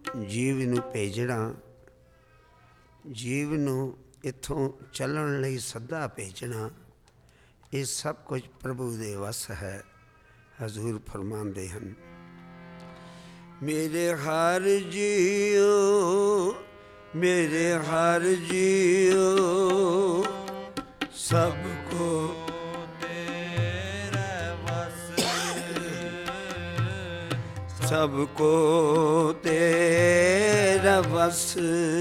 ਜੀਵ ਨੂੰ ਭੇਜਣਾ, ਜੀਵ ਨੂੰ ਇੱਥੋਂ ਚੱਲਣ ਲਈ ਸੱਦਾ ਭੇਜਣਾ, ਇਹ ਸਭ ਕੁਝ ਪ੍ਰਭੂ ਦੇ ਵੱਸ ਹੈ। ਹਜ਼ੂਰ ਫਰਮਾਉਂਦੇ ਹਨ, ਮੇਰੇ ਹਰ ਜੀਓ, ਮੇਰੇ ਹਰ ਜੀਓ, ਸਭ ਕੋ ਤੇਰੇ ਵੱਸ, ਸਭ ਕੋ ਤੇਰਾ ਵੱਸ।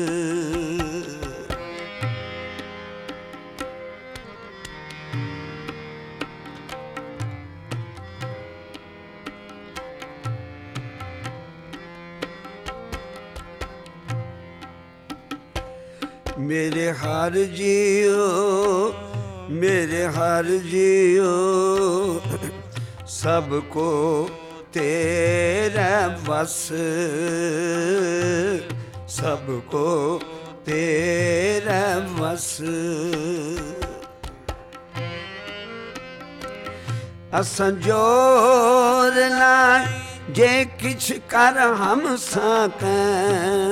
ਮੇਰੇ ਹਰ ਜੀਓ, ਮੇਰੇ ਹਰ ਜੀਓ, ਸਭ ਕੋ ਤੇਰਾ ਵੱਸ, ਸਭ ਕੋ ਤੇਰਾ ਵੱਸ। ਅਸਾਂ ਜੋਰ ਨਾ ਜੇ ਕਿਛ ਕਰ ਹਮ ਸਾਕੈਂ,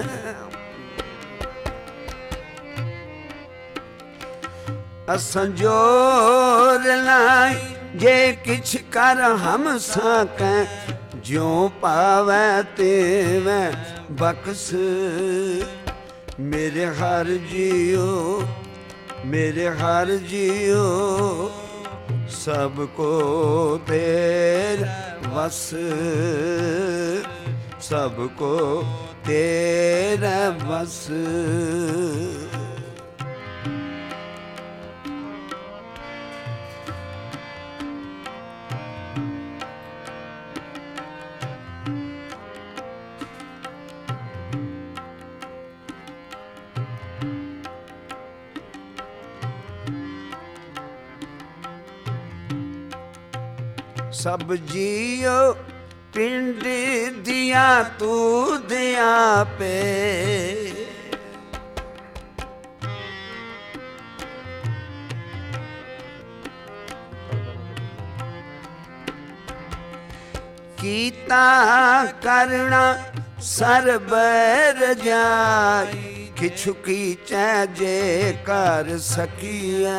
ਅਸਾਂ ਜੋਰ ਲਾਇ ਜੇ ਕਿਛ ਕਰ ਹਮ ਸਾਕੈਂ, ਜਿਉ ਪਾਵੈ ਤਿਵੈ ਬਖਸ਼। ਮੇਰੇ ਹਰ ਜੀਓ, ਮੇਰੇ ਹਰ ਜੀਓ, ਸਭ ਕੋ ਤੇਰਾ ਵੱਸ, ਸਭ ਕੋ ਤੇਰਾ ਵੱਸ। ਸਭ ਜੀਓ ਪਿੰਡ ਦੀਆਂ ਤੂੰ ਦਿਆਂ ਪੇ, ਕੀਤਾ ਕਰਣਾ ਸਰਬ ਰਜਾਈ, ਕਿਛੁ ਕੀਚੈ ਜੇ ਕਰ ਸਕੀਐ।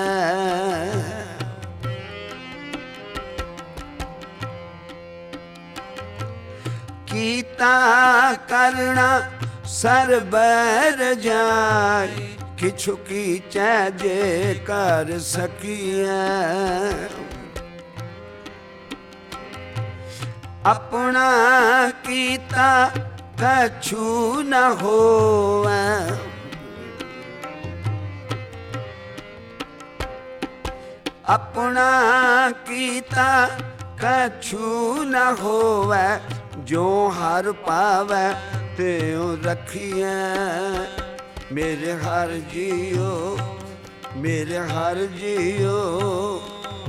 ਕੀਤਾ ਕਰਣਾ ਸਰਬ ਰਜਾਈ, ਕਿਛੁ ਕੀਚੈ ਜੇ ਕਰ ਸਕੀਐ। ਆਪਣਾ ਕੀਤਾ ਕਛੂ ਨ ਹੋਵੈ, ਆਪਣਾ ਕੀਤਾ ਕਛੂ ਨ ਹੋਵੈ, ਜੋ ਹਰ ਪਾਵੈ ਤਿਉ ਰਖੀਐ। ਮੇਰੇ ਹਰ ਜੀਓ, ਮੇਰੇ ਹਰ ਜੀਓ,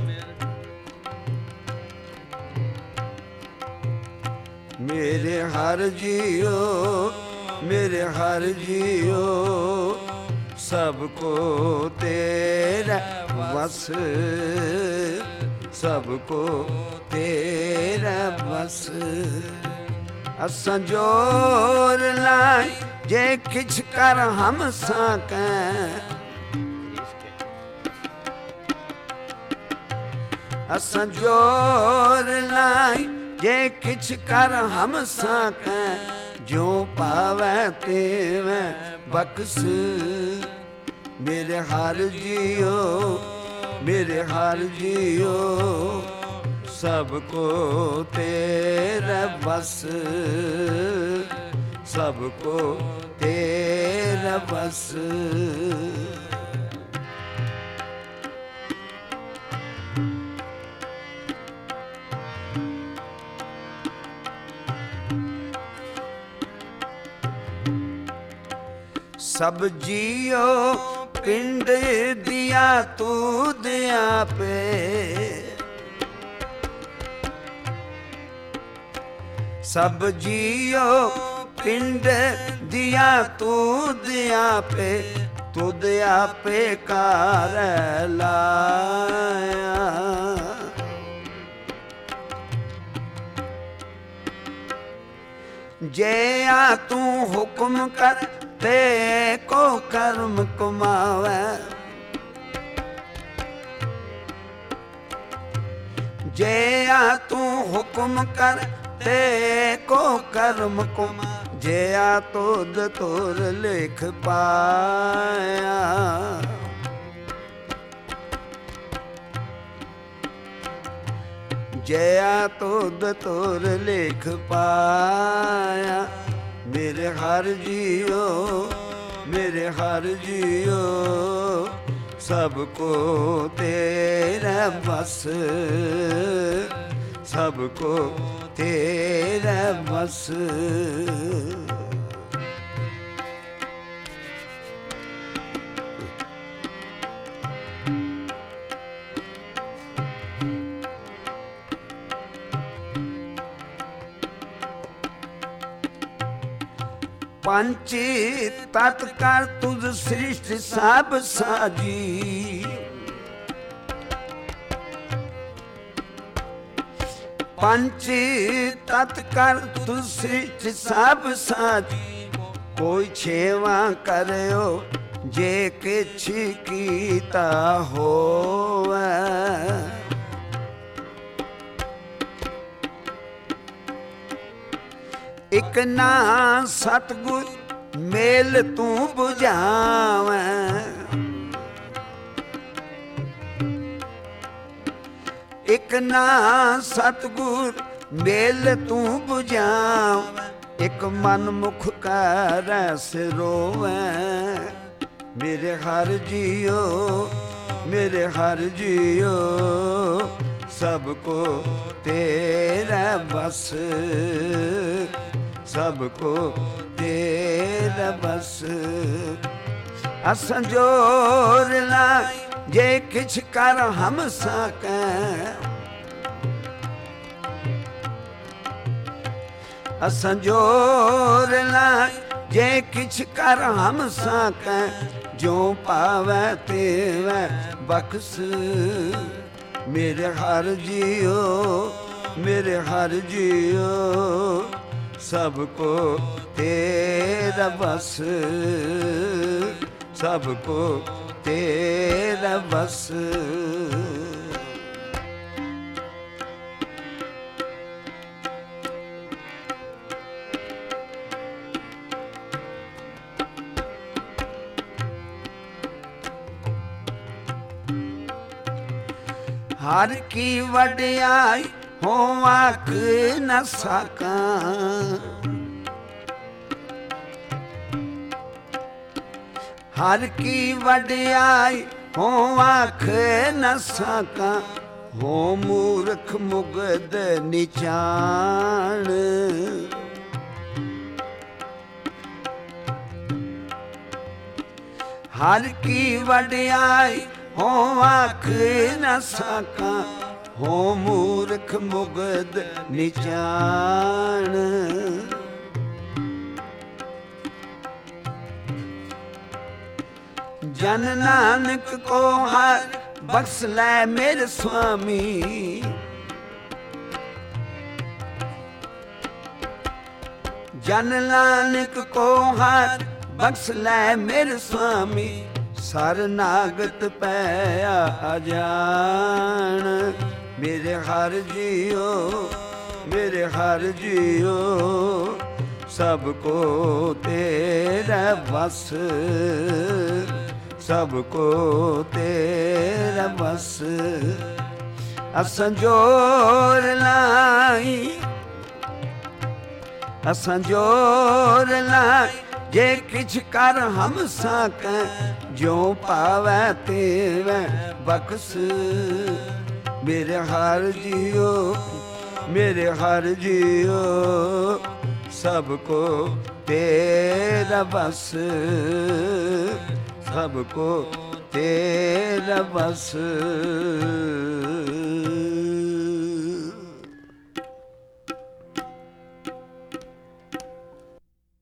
ਮੇਰੇ ਹਰ ਜੀਓ, ਮੇਰੇ ਹਰ ਜੀਓ, ਸਭ ਕੋ ਤੇਰਾ ਵੱਸ, ਸਭ ਕੋ ਤੇਰਾ ਵੱਸ। ਅਸਾਂ ਜੋਰ ਲਾਇ ਜੇ ਕਿਛ ਕਰ ਹਮ ਸਾਕੈਂ, ਅਸਾਂ ਜੋਰ ਲਾਇ ਜੇ ਕਿਛ ਕਰ ਹਮ ਸਾਕੈਂ, ਜੋ ਪਾਵੈ ਤਿਵੈ ਬਖਸ਼। ਮੇਰੇ ਹਰ ਜੀਓ, ਮੇਰੇ ਹਰ ਜੀਓ, ਸਭ ਕੋ ਤੇਰਾ ਵੱਸ, ਸਭ ਕੋ ਤੇਰਾ ਵੱਸ। ਸਭ ਜੀਓ ਪਿੰਡ ਦੀਆਂ ਤੂੰ ਦਿਆਂ ਪੇ, ਸਭ ਜੀਓ ਪਿੰਡ ਦੀਆਂ ਤੂੰ ਦਿਆਂ ਪੇ, ਤੁਧ ਆਪੇ ਕਾਰ ਲਾਇਆ। ਜਿਆ ਤੂੰ ਹੁਕਮ ਕਰ ਤੇ ਕੋ ਕਰਮ ਕਮਾਵੇ। ਜਿਆ ਤੂੰ ਹੁਕਮ ਕਰ ਤੇ ਕੋ ਕਰਮ ਕਮਾਵੇ। ਜਿਆ ਤੁਧ ਤੁਰ ਲਿਖ ਪਾਇਆ। ਜਿਆ ਤੁਧ ਤੁਰ ਲਿਖ ਪਾਇਆ। ਮੇਰੇ ਹਰ ਜੀਓ, ਮੇਰੇ ਹਰ ਜੀਓ, ਸਭ ਕੋ ਤੇਰਾ ਬਸ, ਸਭ ਕੋ ਤੇਰਾ ਬਸ। ਪੰਚ ਤਤ ਕਰ ਤੁਧ ਸ੍ਰਿਸ਼ਟ ਸਭ ਸਾਜੀ। ਪੰਚ ਤਤ ਕਰ ਤੁਧ ਸ੍ਰਿਸ਼ਟ ਸਭ ਸਾਜੀ। ਕੋਈ ਛੇਵਾ ਕਰਿਓ ਜੇ ਕਿਛ ਕੀਤਾ ਹੋਵੇ। ਇਕ ਨਾ ਸਤਿਗੁਰ ਮੇਲ ਤੂੰ 부ਝਾਵੈਂ। ਇਕ ਨਾ ਸਤਿਗੁਰ ਮੇਲ ਤੂੰ 부ਝਾਵੈਂ। ਇਕ ਮਨ ਮੁਖ ਕੈ ਰਸ ਰੋਵੈਂ। ਮੇਰੇ ਹਰ ਜੀਓ, ਮੇਰੇ ਹਰ ਜੀਓ, ਸਭ ਕੋ ਤੇਰਾ ਬਸ, ਸਭ ਕੋ ਤੇਰਾ ਬਸ। ਅਸੰਜੋਰ ਲਾਇ ਜੇ ਕਿਛ ਕਰ ਹਮ ਸਕੈ। ਅਸੰਜੋਰ ਲਾਇ ਜੇ ਕਿਛ ਕਰ ਹਮ ਸਕੈ। ਜੋ ਪਾਵੈ ਤੇਵੈ ਬਖਸ਼। ਮੇਰੇ ਹਰ ਜੀਓ, ਮੇਰੇ ਹਰ ਜੀਓ, ਸਭ ਕੋ ਤੇਰਾ ਬਸ, ਸਭ ਕੋ ਤੇਰਾ ਬਸ। ਹਰ ਕੀ ਵਡਿਆਈ ਹੋ ਆਖ ਨ ਸਕਾਂ। ਹਰ ਕੀ ਵਡਿਆਈ ਹੋ ਆਖ ਨ ਸਕਾਂ। ਹੋ ਮੂਰਖ ਮੁਗਧ ਨਿਚਾਣ। ਹਰ ਕੀ ਵਡਿਆਈ ਹੋ ਆਖ ਨ ਸਕਾਂ। ਹੋ ਮੂਰਖ ਮੁਗਧ ਨਿਚਾਣ। ਜਨ ਨਾਨਕ ਕੋ ਹਰ ਬਖਸ਼ ਲੈ ਮੇਰੇ ਸੁਆਮੀ। ਜਨ ਨਾਨਕ ਕੋ ਹਰ ਬਖਸ਼ ਲੈ ਮੇਰੇ ਸੁਆਮੀ। ਸਰਨਾਗਤ ਪੈ ਜਾਣ। ਮੇਰੇ ਹਰ ਜੀਓ, ਮੇਰੇ ਹਰ ਜੀਓ, ਸਭ ਕੋ ਤੇਰਾ ਬਸ, ਸਭ ਕੋ ਤੇਰਾ ਬਸ। ਅਸੰਜੋਰ ਲਾਈ, ਅਸੰਜੋਰ ਲਾਈ ਜੇ ਕਿਛ ਕਰ ਹਮ ਸਕੈ। ਜੋ ਪਾਵੈ ਤੇਵੈ ਬਖਸ਼। ਮੇਰੇ ਹਰ ਜੀਓ, ਮੇਰੇ ਹਰ ਜੀਓ, ਸਭ ਕੋ ਤੇਰਾ ਬਸ, ਸਭ ਕੋ ਤੇਰਾ ਬਸ।